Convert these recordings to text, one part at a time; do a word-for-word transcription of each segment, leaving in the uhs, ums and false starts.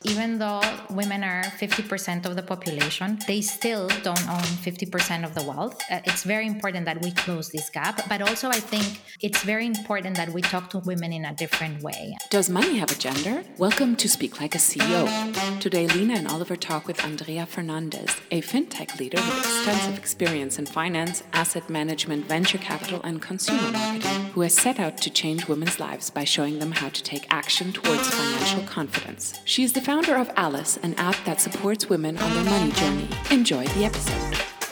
even though women are fifty percent of the population, they still don't own fifty percent of the wealth. Uh, it's very important that we close this gap. But also, I think it's very important that we talk to women in a different way. Does money have a gender? Welcome to Speak Like a C E O. Today, Lena and Oliver talk with Andrea Fernandez, a fintech leader with extensive experience in finance, asset management, venture capital, and consumer marketing, who has set out to change women's lives by showing them how to take action towards financial confidence. She is the founder of Alice, an app that supports women on their money journey. Enjoy the episode.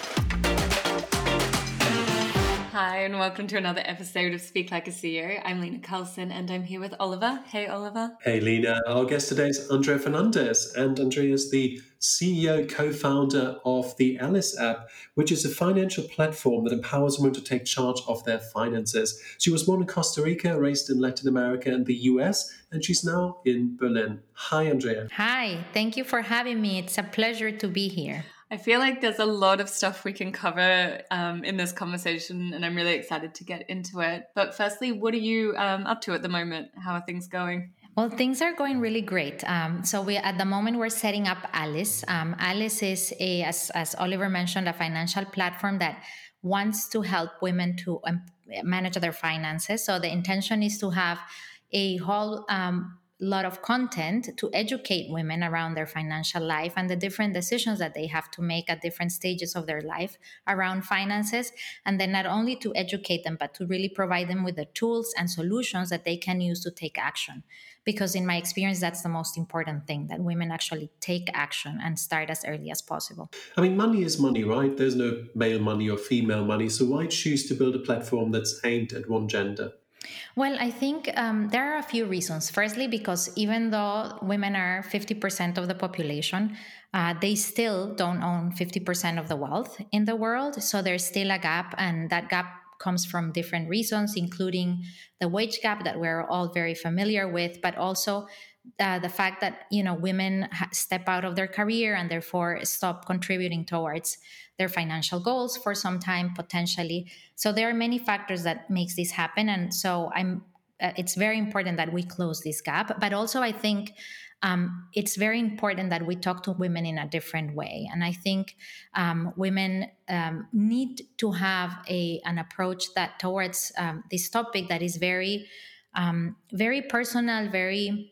Hi, and welcome to another episode of Speak Like a C E O. I'm Lena Carlson, and I'm here with Oliver. Hey, Oliver. Hey, Lena. Our guest today is Andrea Fernandez, and Andrea is the C E O, co-founder of the Alice app, which is a financial platform that empowers women to take charge of their finances. She was born in Costa Rica, raised in Latin America and the U S, and she's now in Berlin. Hi, Andrea. Hi, thank you for having me. It's a pleasure to be here. I feel like there's a lot of stuff we can cover um, in this conversation, and I'm really excited to get into it. But firstly, what are you um, up to at the moment? How are things going? Well, things are going really great. Um, so we, at the moment, we're setting up Alice. Um, Alice is, a, as, as Oliver mentioned, a financial platform that wants to help women to um, manage their finances. So the intention is to have a whole um, lot of content to educate women around their financial life and the different decisions that they have to make at different stages of their life around finances. And then not only to educate them, but to really provide them with the tools and solutions that they can use to take action. Because in my experience, that's the most important thing, that women actually take action and start as early as possible. I mean, money is money, right? There's no male money or female money. So why choose to build a platform that's aimed at one gender? Well, I think um, there are a few reasons. Firstly, because even though women are fifty percent of the population, uh, they still don't own fifty percent of the wealth in the world. So there's still a gap, and that gap comes from different reasons, including the wage gap that we're all very familiar with, but also uh, the fact that, you know, women ha- step out of their career and therefore stop contributing towards their financial goals for some time potentially. So there are many factors that makes this happen, and so I'm. Uh, it's very important that we close this gap. But also, I think um, it's very important that we talk to women in a different way. And I think um, women um, need to have a an approach that towards um, this topic that is very, um, very personal, very.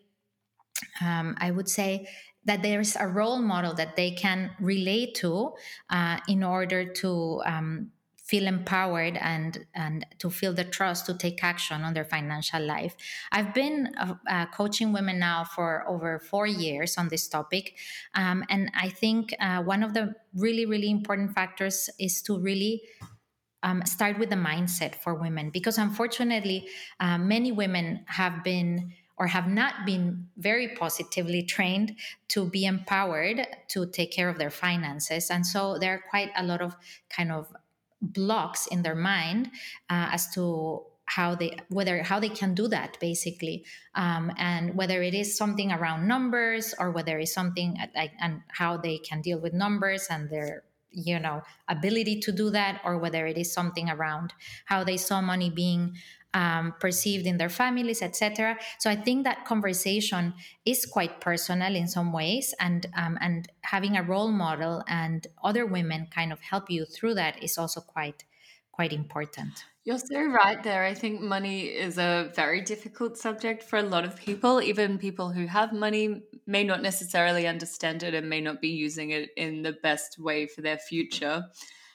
Um, I would say that there's a role model that they can relate to uh, in order to um, feel empowered and and to feel the trust to take action on their financial life. I've been uh, uh, coaching women now for over four years on this topic. Um, and I think uh, one of the really, really important factors is to really um, start with the mindset for women, because unfortunately, uh, many women have been or have not been very positively trained to be empowered to take care of their finances. And so there are quite a lot of kind of blocks in their mind uh, as to how they whether how they can do that, basically, um, and whether it is something around numbers or whether it's something like and how they can deal with numbers and their you know ability to do that, or whether it is something around how they saw money being Um, perceived in their families, et cetera. So I think that conversation is quite personal in some ways, and um, and having a role model and other women kind of help you through that is also quite quite important. You're so right there. I think money is a very difficult subject for a lot of people. Even people who have money may not necessarily understand it and may not be using it in the best way for their future.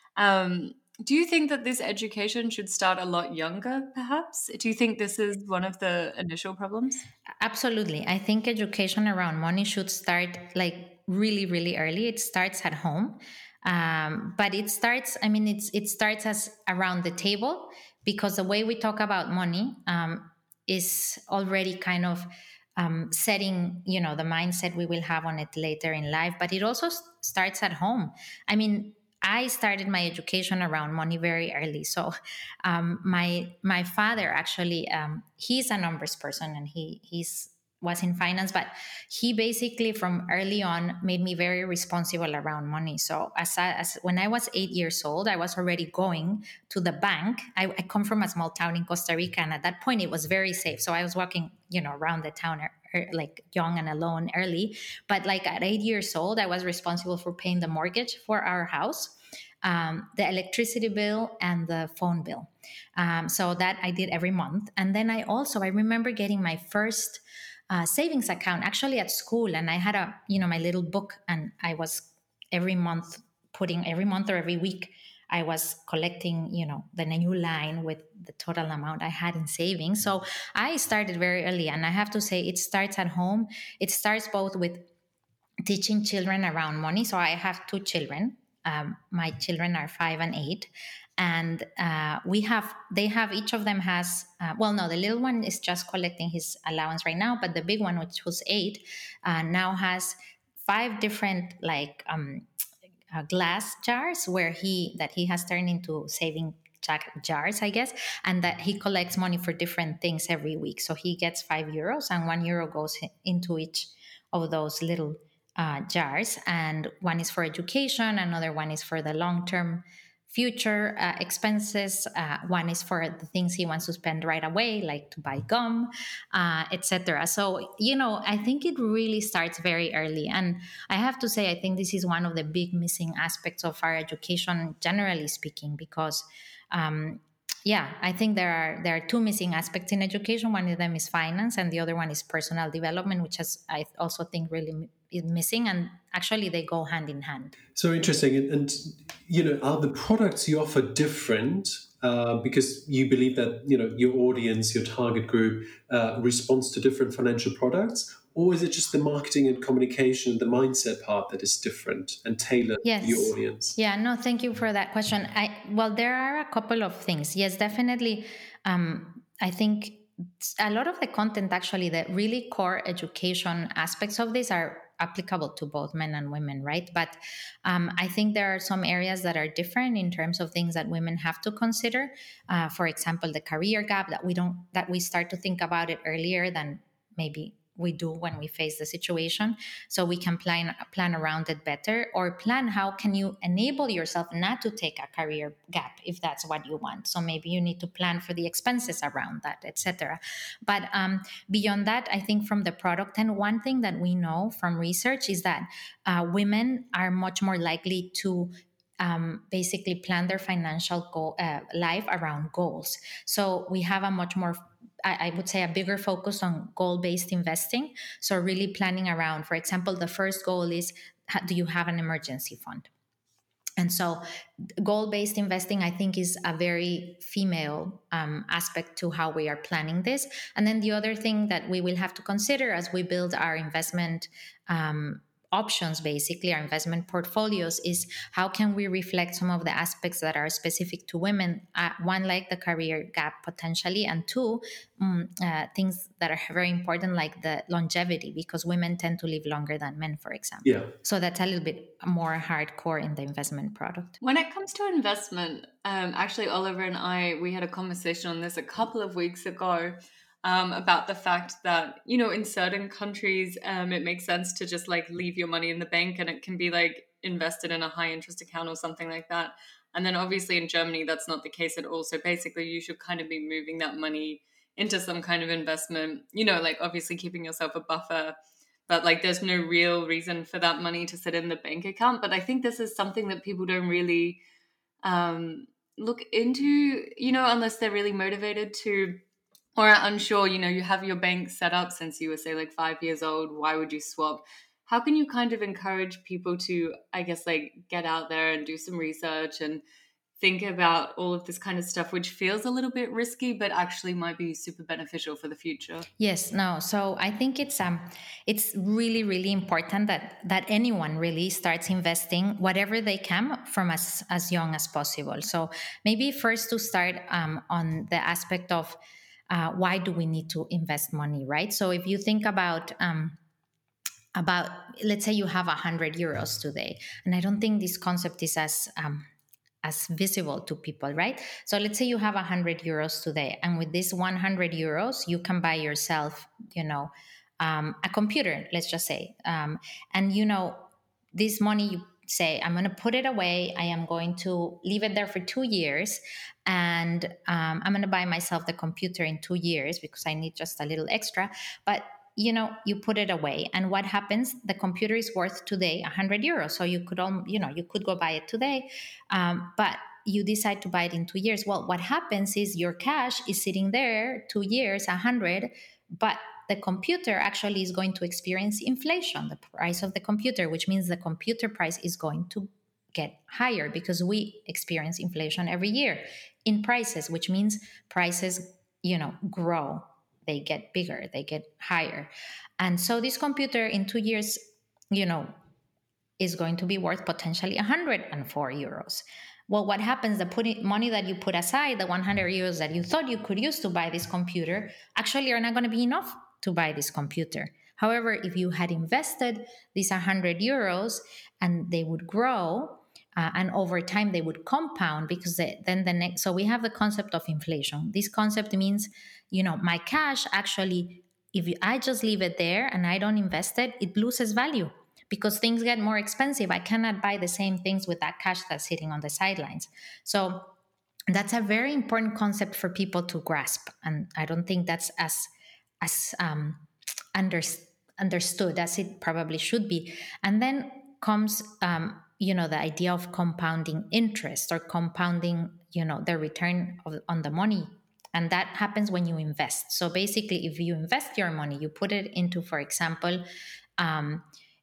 Um, Do you think that this education should start a lot younger, perhaps? Do you think this is one of the initial problems? Absolutely. I think education around money should start like really, really early. It starts at home. Um, but it starts, I mean, it's it starts as around the table, because the way we talk about money um, is already kind of um, setting, you know, the mindset we will have on it later in life. But it also s- starts at home. I mean, I started my education around money very early. So um, my my father actually, um, he's a numbers person, and he he's was in finance, but he basically from early on made me very responsible around money. So as, I, as when I was eight years old, I was already going to the bank. I, I come from a small town in Costa Rica, and at that point it was very safe. So I was walking, you know, around the town er, like young and alone early. But like at eight years old, I was responsible for paying the mortgage for our house, um, the electricity bill, and the phone bill. Um, so that I did every month. And then I also, I remember getting my first uh, savings account actually at school. And I had a, you know, my little book, and I was every month putting every month or every week, I was collecting, you know, the new line with the total amount I had in savings. So I started very early. And I have to say, it starts at home. It starts both with teaching children around money. So I have two children. Um, my children are five and eight. And uh, we have, they have, each of them has, uh, well, no, the little one is just collecting his allowance right now. But the big one, which was eight, uh, now has five different, like, um, uh, glass jars where he that he has turned into saving jars, I guess, and that he collects money for different things every week. So he gets five euros, and one euro goes into each of those little uh, jars, and one is for education, another one is for the long-term future uh, expenses. Uh, one is for the things he wants to spend right away, like to buy gum, uh, et cetera. So, you know, I think it really starts very early. And I have to say, I think this is one of the big missing aspects of our education, generally speaking, because um, yeah, I think there are there are two missing aspects in education. One of them is finance, and the other one is personal development, which is, I also think, really is missing. And actually, they go hand in hand. So interesting. And, and you know, are the products you offer different uh, because you believe that, you know, your audience, your target group uh, responds to different financial products? Or is it just the marketing and communication, the mindset part that is different and tailored yes. to your audience? Yeah, no, thank you for that question. I well, there are a couple of things. Yes, definitely. Um, I think a lot of the content, actually, the really core education aspects of this are applicable to both men and women, right? But um, I think there are some areas that are different in terms of things that women have to consider. Uh, for example, the career gap, that we don't that we start to think about it earlier than maybe we do when we face the situation, so we can plan plan around it better, or plan how can you enable yourself not to take a career gap if that's what you want. So maybe you need to plan for the expenses around that, et cetera. But um, beyond that, I think from the product, and one thing that we know from research is that uh, women are much more likely to Um, basically plan their financial goal, uh, life around goals. So we have a much more, I, I would say, a bigger focus on goal-based investing. So really planning around, for example, the first goal is, do you have an emergency fund? And so goal-based investing, I think, is a very female um, aspect to how we are planning this. And then the other thing that we will have to consider as we build our investment um, options, basically our investment portfolios, is how can we reflect some of the aspects that are specific to women. Uh, one, like the career gap potentially, and two, um, uh, things that are very important, like the longevity, because women tend to live longer than men, for example. Yeah. So that's a little bit more hardcore in the investment product. When it comes to investment, um, actually, Oliver and I, we had a conversation on this a couple of weeks ago. Um, about the fact that, you know, in certain countries, um, it makes sense to just like leave your money in the bank and it can be like invested in a high interest account or something like that. And then obviously in Germany, that's not the case at all. So basically you should kind of be moving that money into some kind of investment, you know, like obviously keeping yourself a buffer, but like there's no real reason for that money to sit in the bank account. But I think this is something that people don't really um, look into, you know, unless they're really motivated to, or are unsure. You know, you have your bank set up since you were, say, like five years old. Why would you swap? How can you kind of encourage people to, I guess, like get out there and do some research and think about all of this kind of stuff, which feels a little bit risky, but actually might be super beneficial for the future? Yes, no. So I think it's um, it's really, really important that that anyone really starts investing whatever they can from as as young as possible. So maybe first to start um, on the aspect of uh, why do we need to invest money, right? So if you think about um, about let's say you have a hundred euros today, and I don't think this concept is as um, as visible to people, right? So let's say you have one hundred euros today, and with this one hundred euros, you can buy yourself, you know, um, a computer, let's just say. Um, and, you know, this money, you say, I'm going to put it away. I am going to leave it there for two years. And um, I'm going to buy myself the computer in two years because I need just a little extra. But you know, you put it away. And what happens? The computer is worth today one hundred euros. So you could, all, you know, you could go buy it today, um, but you decide to buy it in two years. Well, what happens is your cash is sitting there two years, one hundred, but the computer actually is going to experience inflation, the price of the computer, which means the computer price is going to get higher because we experience inflation every year in prices, which means prices, you know, grow. They get bigger, they get higher. And so this computer in two years, you know, is going to be worth potentially one hundred four euros. Well, what happens, the put money that you put aside, the one hundred euros that you thought you could use to buy this computer, actually are not going to be enough to buy this computer. However, if you had invested these one hundred euros and they would grow, uh, and over time they would compound, because they, then the next, so we have the concept of inflation. This concept means, you know, my cash actually, if you, I just leave it there and I don't invest it, it loses value because things get more expensive. I cannot buy the same things with that cash that's sitting on the sidelines. So that's a very important concept for people to grasp. And I don't think that's as, as um, under, understood as it probably should be. And then comes, um, you know, the idea of compounding interest or compounding, you know, the return of, on the money. And that happens when you invest. So basically, if you invest your money, you put it into, for example, um,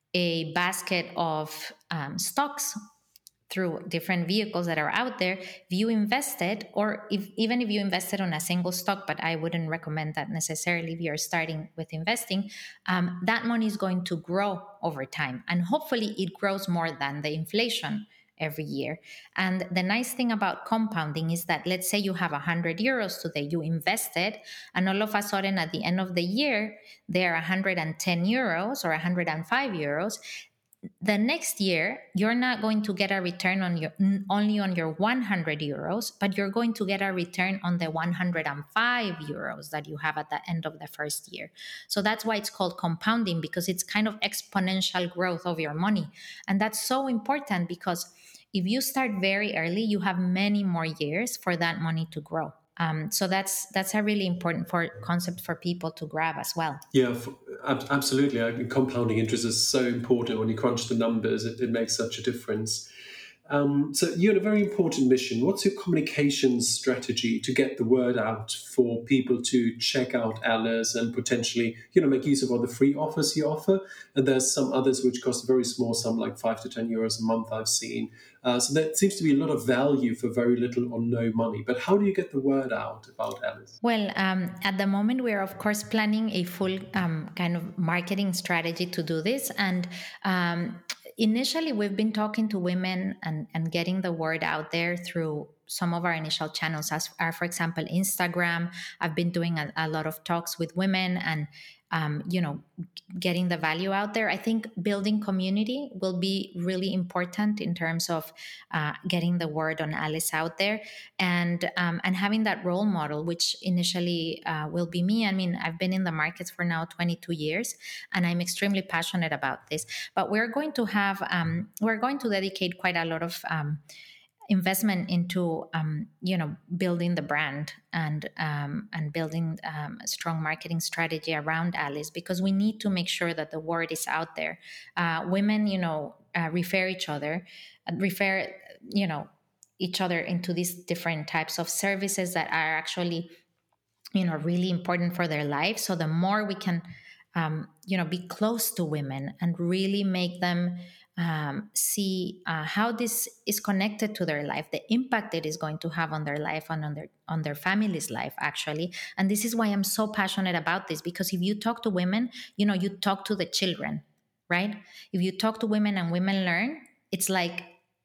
a basket of um, stocks through different vehicles that are out there. If you invested, or if, even if you invested on a single stock, but I wouldn't recommend that necessarily if you're starting with investing, um, that money is going to grow over time. And hopefully it grows more than the inflation every year. And the nice thing about compounding is that, let's say you have one hundred euros today, you invested, and all of a sudden at the end of the year, they're one hundred ten euros or one hundred five euros. The next year, you're not going to get a return on your only on your one hundred euros, but you're going to get a return on the one hundred five euros that you have at the end of the first year. So that's why it's called compounding, because it's kind of exponential growth of your money. And that's so important because if you start very early, you have many more years for that money to grow. Um, so that's that's a really important for concept for people to grab as well. Yeah, absolutely. I mean, compounding interest is so important. When you crunch the numbers, it, it makes such a difference. Um, so you're in a very important mission. What's your communications strategy to get the word out for people to check out Alice and potentially, you know, make use of all the free offers you offer? And there's some others which cost a very small sum, like five to ten euros a month I've seen. Uh, so there seems to be a lot of value for very little or no money. But how do you get the word out about Alice? Well, um, at the moment, we're, of course, planning a full um, kind of marketing strategy to do this. And um, initially, we've been talking to women and, and getting the word out there through some of our initial channels, as are, for example, Instagram. I've been doing a, a lot of talks with women and, um, you know, getting the value out there. I think building community will be really important in terms of uh, getting the word on Alice out there, and um, and having that role model, which initially uh, will be me. I mean, I've been in the markets for now twenty-two years, and I'm extremely passionate about this. But we're going to have, um, we're going to dedicate quite a lot of um, investment into, um, you know, building the brand and um, and building um, a strong marketing strategy around Alice, because we need to make sure that the word is out there. Uh, women, you know, uh, refer each other, uh, refer, you know, each other into these different types of services that are actually, you know, really important for their life. So the more we can, um, you know, be close to women and really make them Um, see uh, how this is connected to their life, the impact it is going to have on their life and on their on their family's life, actually. And this is why I'm so passionate about this, because if you talk to women, you know, you talk to the children, right? If you talk to women and women learn, it's like,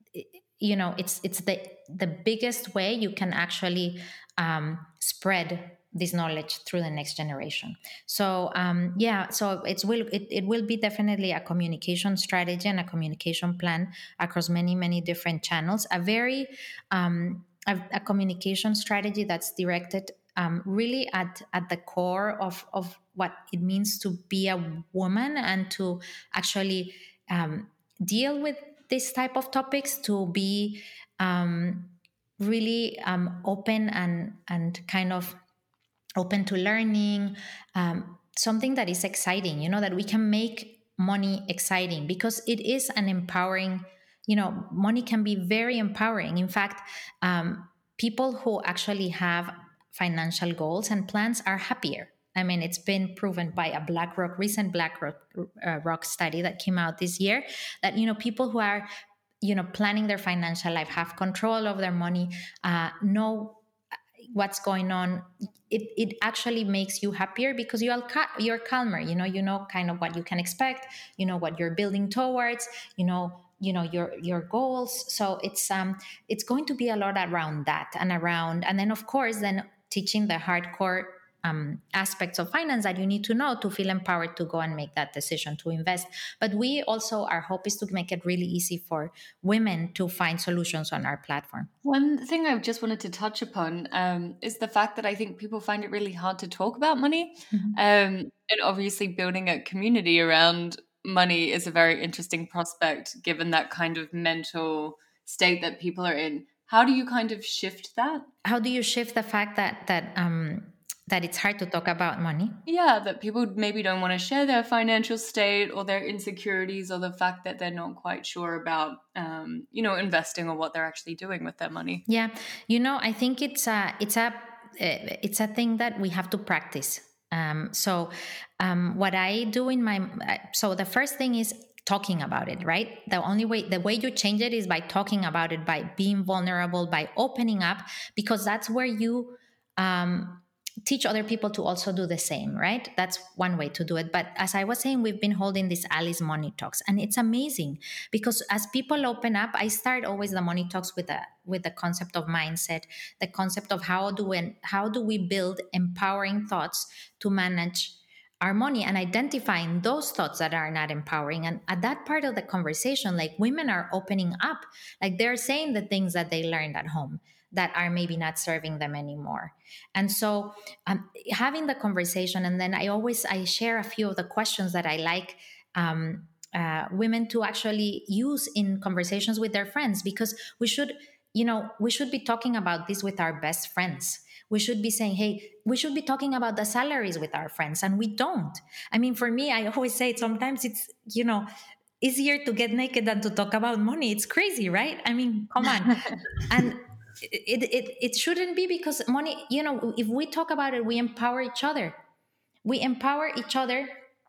you know, it's it's the the biggest way you can actually um, spread this knowledge through the next generation. So um, yeah, so it's will it, it will be definitely a communication strategy and a communication plan across many many different channels. A very um, a, a communication strategy that's directed um, really at at the core of of what it means to be a woman and to actually um, deal with this type of topics, to be um, really um, open and and kind of open to learning, um, something that is exciting, you know, that we can make money exciting, because it is an empowering, you know, money can be very empowering. In fact, um, people who actually have financial goals and plans are happier. I mean, it's been proven by a BlackRock, recent BlackRock uh, Rock study that came out this year, that, you know, people who are, you know, planning their financial life, have control of their money, uh, know what's going on, it, it actually makes you happier, because you are you're calmer, you know, you know kind of what you can expect, you know what you're building towards, you know, you know your your goals. So it's um it's going to be a lot around that, and around, and then of course then teaching the hardcore um, aspects of finance that you need to know to feel empowered to go and make that decision to invest. But we also, our hope is to make it really easy for women to find solutions on our platform. One thing I just wanted to touch upon um, is the fact that I think people find it really hard to talk about money. Mm-hmm. Um, and obviously building a community around money is a very interesting prospect, given that kind of mental state that people are in. How do you kind of shift that? How do you shift the fact that that um, that it's hard to talk about money? Yeah, that people maybe don't want to share their financial state or their insecurities, or the fact that they're not quite sure about, um, you know, investing or what they're actually doing with their money. Yeah, you know, I think it's a it's a it's a thing that we have to practice. Um, so, um, what I do in my so the first thing is talking about it, right? The only way, the way you change it is by talking about it, by being vulnerable, by opening up, because that's where you um, teach other people to also do the same, right? That's one way to do it. But as I was saying, we've been holding these Alice Money Talks, and it's amazing because as people open up, I start always the Money Talks with a with the concept of mindset, the concept of how do we how do we build empowering thoughts to manage our money, and identifying those thoughts that are not empowering. And at that part of the conversation, like, women are opening up, like they're saying the things that they learned at home that are maybe not serving them anymore. And so um, having the conversation, and then I always, I share a few of the questions that I like um, uh, women to actually use in conversations with their friends, because we should, you know, we should be talking about this with our best friends. We should be saying, hey, we should be talking about the salaries with our friends, and we don't. I mean, for me, I always say it, sometimes it's, you know, easier to get naked than to talk about money. It's crazy, right? I mean, come on. And it, it it shouldn't be, because money, you know, if we talk about it, we empower each other. We empower each other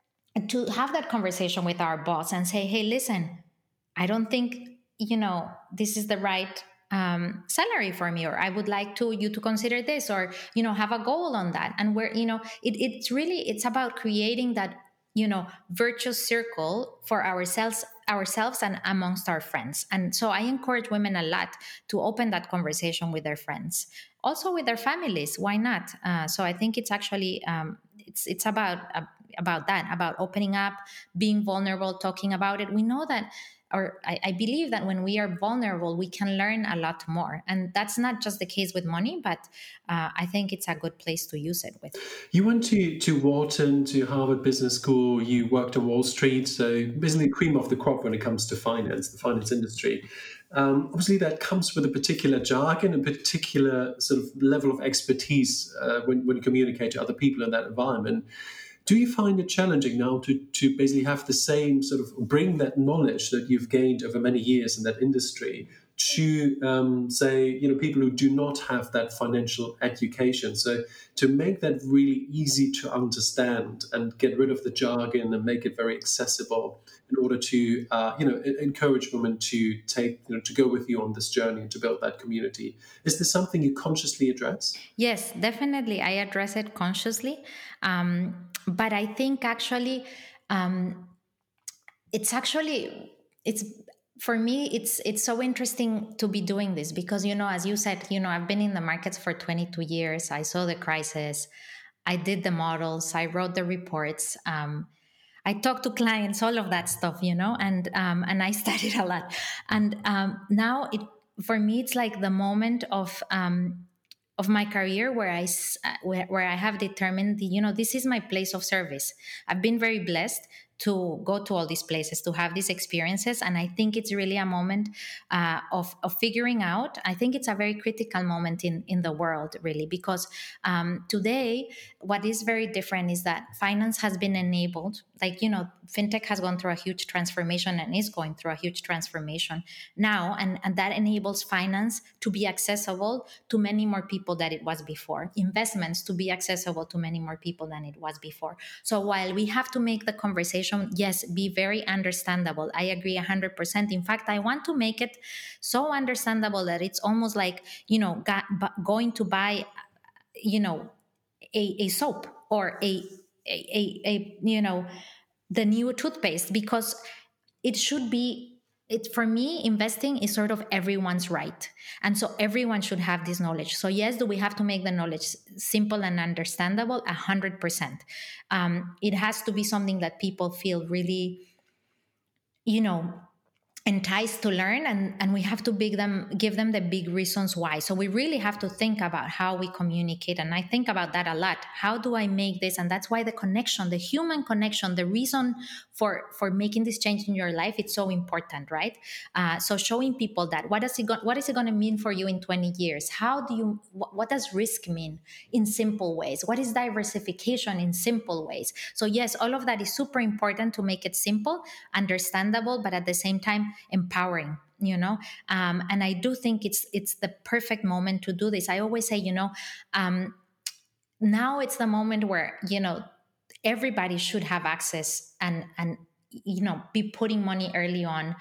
to have that conversation with our boss and say, hey, listen, I don't think, you know, this is the right um, salary for me, or I would like to you to consider this, or, you know, have a goal on that. And where, you know, it, it's really, it's about creating that, you know, virtuous circle for ourselves, ourselves and amongst our friends. And so I encourage women a lot to open that conversation with their friends, also with their families. Why not? Uh, so I think it's actually, um, it's, it's about, uh, about that, about opening up, being vulnerable, talking about it. We know that, or I, I believe that when we are vulnerable, we can learn a lot more. And that's not just the case with money, but uh, I think it's a good place to use it with. You went to, to Wharton, to Harvard Business School, you worked on Wall Street, so basically cream of the crop when it comes to finance, the finance industry. Um, obviously, that comes with a particular jargon, a particular sort of level of expertise uh, when, when you communicate to other people in that environment. Do you find it challenging now to, to basically have the same sort of bring that knowledge that you've gained over many years in that industry to, um, say, you know, people who do not have that financial education? So to make that really easy to understand and get rid of the jargon and make it very accessible in order to, uh, you know, encourage women to take, you know, to go with you on this journey and to build that community. Is this something you consciously address? Yes, definitely. I address it consciously. Um, but I think actually, um, it's actually, it's, for me, it's it's so interesting to be doing this because, you know, as you said, you know, I've been in the markets for twenty-two years. I saw the crisis. I did the models. I wrote the reports. Um, I talked to clients, all of that stuff, you know, and um, and I studied a lot. And um, now, it for me, it's like the moment of um, of my career where I where, where I have determined, the, you know, this is my place of service. I've been very blessed to go to all these places, to have these experiences. And I think it's really a moment uh, of, of figuring out. I think it's a very critical moment in, in the world, really, because um, today, what is very different is that finance has been enabled. Like, you know, fintech has gone through a huge transformation and is going through a huge transformation now. And, and that enables finance to be accessible to many more people than it was before, investments to be accessible to many more people than it was before. So while we have to make the conversation, yes, be very understandable. I agree one hundred percent. In fact, I want to make it so understandable that it's almost like, you know, got, going to buy, you know, a, a soap or a, a, a, a, you know, the new toothpaste, because it should be, it, for me, investing is sort of everyone's right. And so everyone should have this knowledge. So yes, do we have to make the knowledge simple and understandable? A hundred percent. Um, it has to be something that people feel really, you know, enticed to learn, and, and we have to big them, give them the big reasons why. So we really have to think about how we communicate. And I think about that a lot. How do I make this? And that's why the connection, the human connection, the reason for, for making this change in your life, it's so important, right? Uh, so showing people that, what is it go- what is it going to mean for you in twenty years? How do you, wh- what does risk mean in simple ways? What is diversification in simple ways? So yes, all of that is super important to make it simple, understandable, but at the same time, empowering, you know. Um, and I do think it's it's the perfect moment to do this. I always say, you know, um, now it's the moment where, you know, everybody should have access and and you know, be putting money early on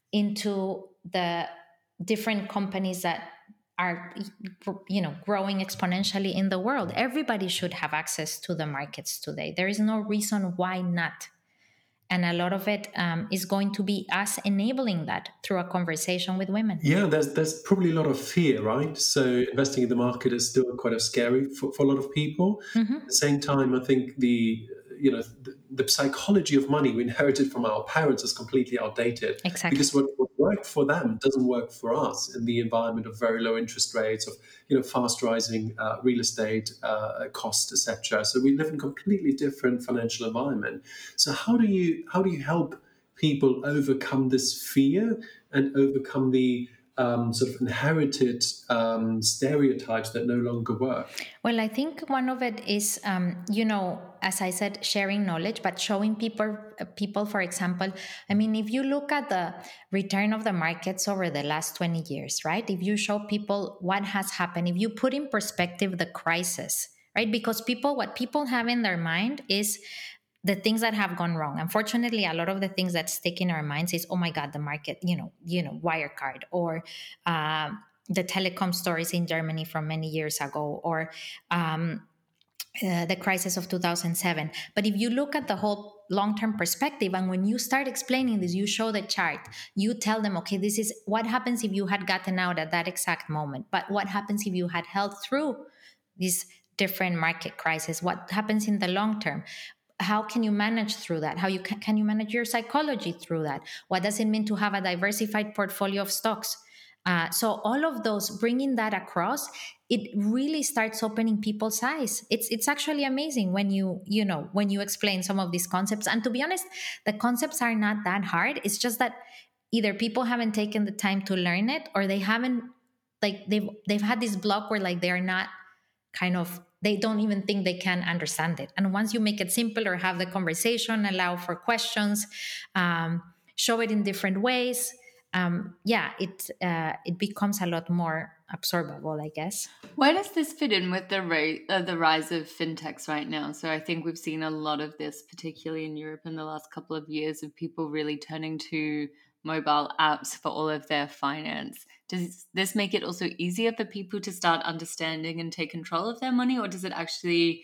into the different companies that are, you know, growing exponentially in the world. Everybody should have access to the markets today. There is no reason why not. And a lot of it um, is going to be us enabling that through a conversation with women. Yeah, there's there's probably a lot of fear, right? So investing in the market is still quite of scary for, for a lot of people. Mm-hmm. At the same time, I think the you know the, the psychology of money we inherited from our parents is completely outdated. Exactly. Because what, what worked for them doesn't work for us in the environment of very low interest rates, of you know fast rising uh, real estate uh, costs, et cetera. So we live in a completely different financial environment. So how do you how do you help people overcome this fear and overcome the um, sort of inherited um, stereotypes that no longer work? Well, I think one of it is, um, you know, as I said, sharing knowledge, but showing people, people, for example, I mean, if you look at the return of the markets over the last twenty years, right? If you show people what has happened, if you put in perspective the crisis, right? Because people, what people have in their mind is the things that have gone wrong. Unfortunately, a lot of the things that stick in our minds is, oh my God, the market, you know, you know, Wirecard, or uh, the telecom stories in Germany from many years ago, or um, uh, the crisis of two thousand seven. But if you look at the whole long-term perspective, and when you start explaining this, you show the chart, you tell them, okay, this is what happens if you had gotten out at that exact moment. But what happens if you had held through these different market crises? What happens in the long term? How can you manage through that? How you can, can you manage your psychology through that? What does it mean to have a diversified portfolio of stocks? Uh, so all of those, bringing that across, it really starts opening people's eyes. It's it's actually amazing when you you know when you explain some of these concepts. And to be honest, the concepts are not that hard. It's just that either people haven't taken the time to learn it, or they haven't, like they've they've had this block where like they're not kind of, they don't even think they can understand it. And once you make it simple, or have the conversation, allow for questions, um, show it in different ways, um, yeah, it uh, it becomes a lot more absorbable, I guess. Where does this fit in with the rate, uh, the rise of fintechs right now? So I think we've seen a lot of this, particularly in Europe in the last couple of years, of people really turning to mobile apps for all of their finance. Does this make it also easier for people to start understanding and take control of their money, or does it actually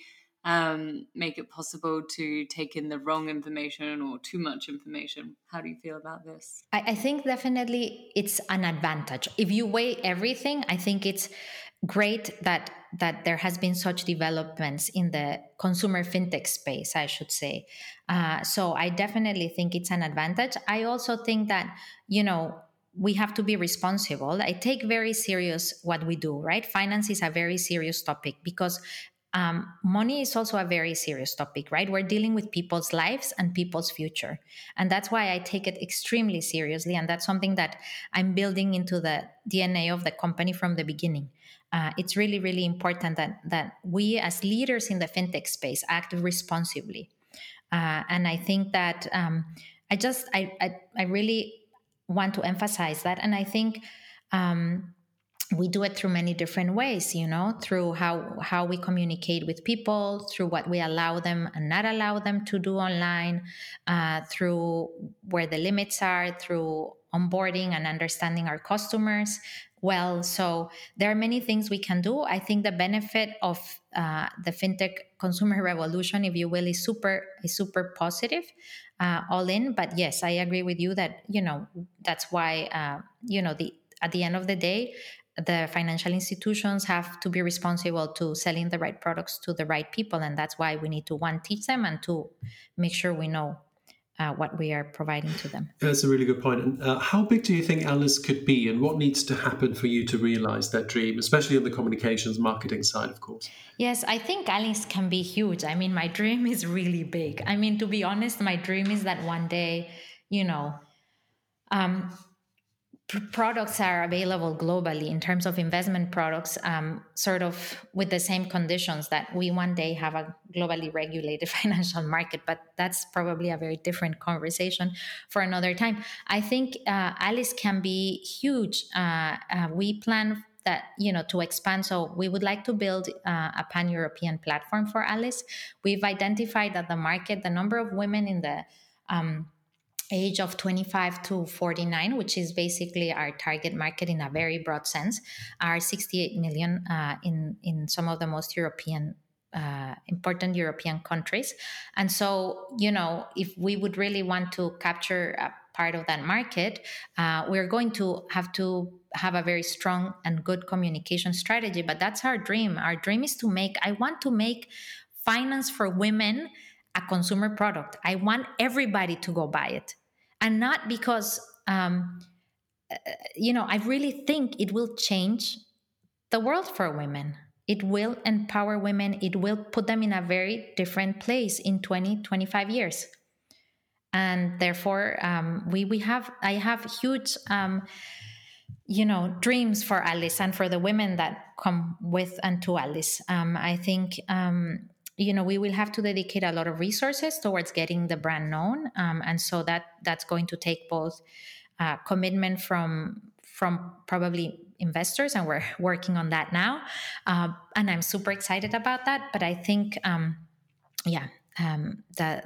um, make it possible to take in the wrong information or too much information? How do you feel about this? I, I think definitely it's an advantage. If you weigh everything, I think it's great that that there has been such developments in the consumer fintech space, I should say. Uh, so I definitely think it's an advantage. I also think that, you know, we have to be responsible. I take very serious what we do, right? Finance is a very serious topic, because um, money is also a very serious topic, right? We're dealing with people's lives and people's future. And that's why I take it extremely seriously. And that's something that I'm building into the D N A of the company from the beginning. Uh, it's really, really important that, that we as leaders in the fintech space act responsibly. Uh, and I think that um, I just, I, I, I really want to emphasize that. And I think um, we do it through many different ways, you know, through how how we communicate with people, through what we allow them and not allow them to do online, uh, through where the limits are, through onboarding and understanding our customers well. So there are many things we can do. I think the benefit of uh, the fintech consumer revolution, if you will, is super is super positive, uh, all in. But yes, I agree with you that, you know, that's why uh, you know the at the end of the day, the financial institutions have to be responsible to selling the right products to the right people. And that's why we need to, one, teach them, and two, make sure we know uh, what we are providing to them. That's a really good point. And uh, how big do you think Alice could be, and what needs to happen for you to realize that dream, especially on the communications marketing side, of course? Yes, I think Alice can be huge. I mean, my dream is really big. I mean, to be honest, my dream is that one day, you know, um, products are available globally in terms of investment products, um, sort of with the same conditions, that we one day have a globally regulated financial market. But that's probably a very different conversation for another time. I think uh, Alice can be huge. Uh, uh, we plan that, you know, to expand. So we would like to build uh, a pan-European platform for Alice. We've identified that the market, the number of women in the um, age of twenty-five to forty-nine, which is basically our target market in a very broad sense, are sixty-eight million uh, in in some of the most European uh, important European countries. And so, you know, if we would really want to capture a part of that market, uh, we're going to have to have a very strong and good communication strategy. But that's our dream. Our dream is to make, I want to make finance for women a consumer product. I want everybody to go buy it. And not because, um, you know, I really think it will change the world for women. It will empower women. It will put them in a very different place in twenty, twenty-five years. And therefore, um, we, we have, I have huge, um, you know, dreams for Alice and for the women that come with and to Alice. Um, I think, um, you know, we will have to dedicate a lot of resources towards getting the brand known, um, and so that that's going to take both uh, commitment from from probably investors, and we're working on that now. Uh, and I'm super excited about that. But I think, um, yeah, um, the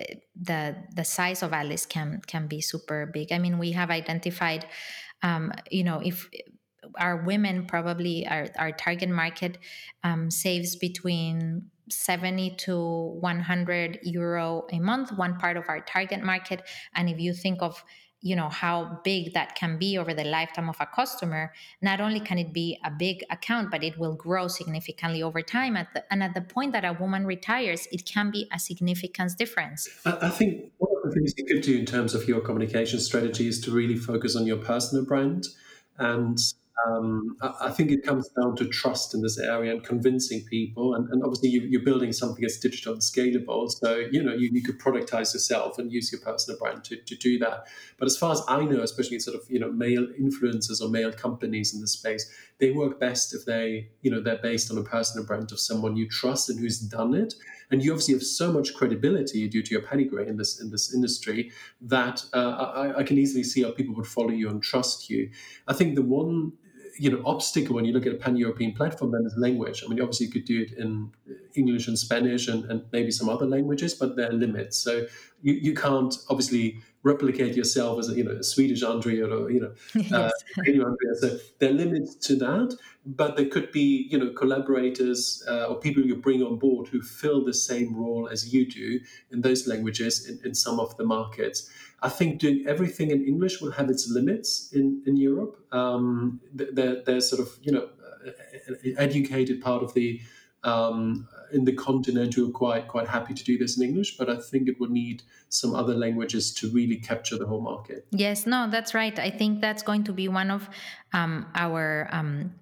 the the size of Alice can can be super big. I mean, we have identified, um, you know, if our women, probably our, our target market um, saves between seventy to one hundred euro a month, one part of our target market. And if you think of, you know, how big that can be over the lifetime of a customer, not only can it be a big account, but it will grow significantly over time. At the, and at the point that a woman retires, it can be a significant difference. I, I think one of the things you could do in terms of your communication strategy is to really focus on your personal brand. And Um, I, I think it comes down to trust in this area and convincing people. And, and obviously, you, you're building something that's digital and scalable. So, you know, you, you could productize yourself and use your personal brand to, to do that. But as far as I know, especially sort of, you know, male influencers or male companies in this space, they work best if they, you know, they're based on a personal brand of someone you trust and who's done it. And you obviously have so much credibility due to your pedigree in this in this industry that uh, I, I can easily see how people would follow you and trust you. I think the one, you know, obstacle when you look at a pan-European platform then is language. I mean, obviously you could do it in English and Spanish and, and maybe some other languages, but there are limits. So you, you can't obviously replicate yourself as a, you know, a Swedish Andrea or, you know, uh, Andrea. So there are limits to that, but there could be, you know, collaborators uh, or people you bring on board who fill the same role as you do in those languages in, in some of the markets. I think doing everything in English will have its limits in, in Europe. Um, there, there's sort of, you know, an educated part of the um, in the continent who are quite quite happy to do this in English, but I think it would need some other languages to really capture the whole market. Yes, no, that's right. I think that's going to be one of um, our um,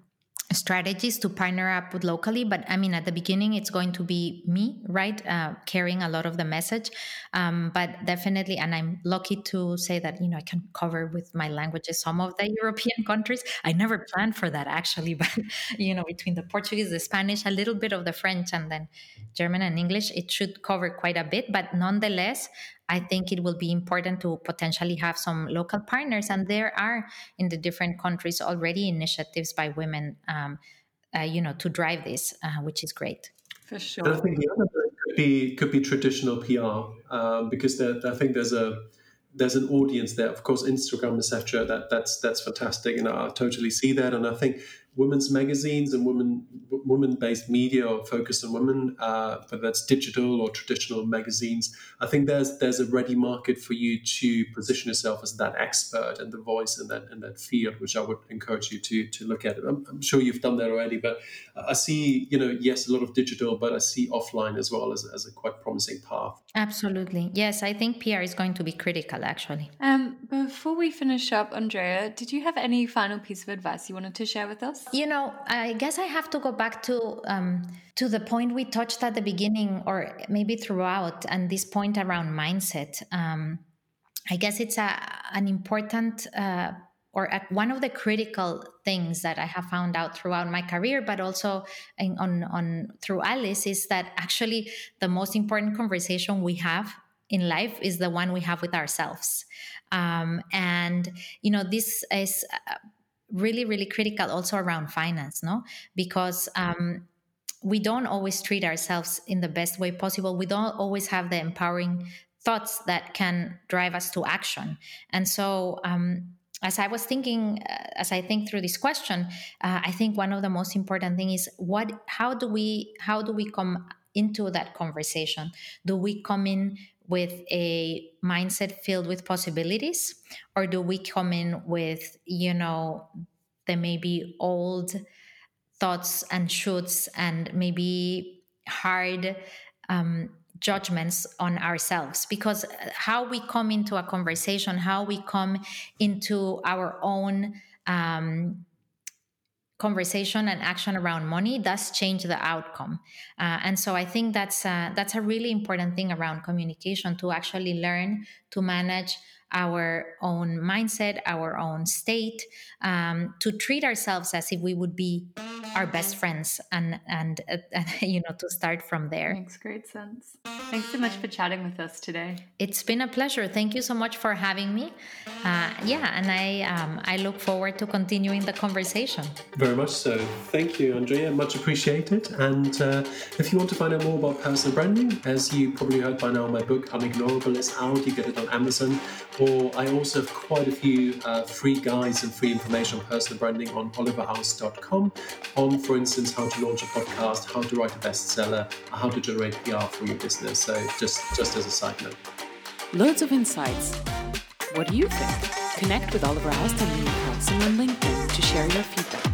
strategies to partner up with locally. But I mean, at the beginning, it's going to be me, right? Uh, carrying a lot of the message. Um, but definitely, and I'm lucky to say that, you know, I can cover with my languages some of the European countries. I never planned for that actually, but, you know, between the Portuguese, the Spanish, a little bit of the French, and then German and English, it should cover quite a bit. But nonetheless, I think it will be important to potentially have some local partners. And there are in the different countries already initiatives by women, um, uh, you know, to drive this, uh, which is great. For sure. And I think the other could be could be traditional P R, um, because there, I think there's a there's an audience there. Of course, Instagram, et cetera. That that's that's fantastic, and I totally see that. And I think women's magazines and women women-based media or focused on women, uh, whether that's digital or traditional magazines, I think there's there's a ready market for you to position yourself as that expert and the voice in that in that field, which I would encourage you to to look at. I'm, I'm sure you've done that already, but I see, you know, yes, a lot of digital, but I see offline as well as, as a quite promising path. Absolutely. Yes, I think P R is going to be critical, actually. Um, before we finish up, Andrea, did you have any final piece of advice you wanted to share with us? You know, I guess I have to go back to um, to the point we touched at the beginning, or maybe throughout, and this point around mindset. Um, I guess it's a, an important uh, or at one of the critical things that I have found out throughout my career, but also in, on on through Alice, is that actually the most important conversation we have in life is the one we have with ourselves, um, and you know, this is Uh, really, really critical also around finance, no? Because um, we don't always treat ourselves in the best way possible. We don't always have the empowering thoughts that can drive us to action. And so um, as I was thinking, uh, as I think through this question, uh, I think one of the most important thing is what, how do we, how do we come into that conversation? Do we come in with a mindset filled with possibilities, or do we come in with, you know, the maybe old thoughts and shoulds and maybe hard um, judgments on ourselves? Because how we come into a conversation, how we come into our own um, conversation and action around money does change the outcome. Uh, and so I think that's a, that's a really important thing around communication, to actually learn to manage our own mindset, our own state, um, to treat ourselves as if we would be our best friends, and and, uh, and you know, to start from there. Makes great sense. Thanks so much for chatting with us today. It's been a pleasure. Thank you so much for having me. Uh, yeah, and I um, I look forward to continuing the conversation. Very much so. Thank you, Andrea. Much appreciated. And uh, if you want to find out more about personal branding, as you probably heard by now, my book Unignorable is out. You get it on Amazon. Or I also have quite a few uh, free guides and free information on personal branding on oliver house dot com on, for instance, how to launch a podcast, how to write a bestseller, how to generate P R for your business. So just, just as a side note. Loads of insights. What do you think? Connect with Oliver House and Lina Carlson on LinkedIn to share your feedback.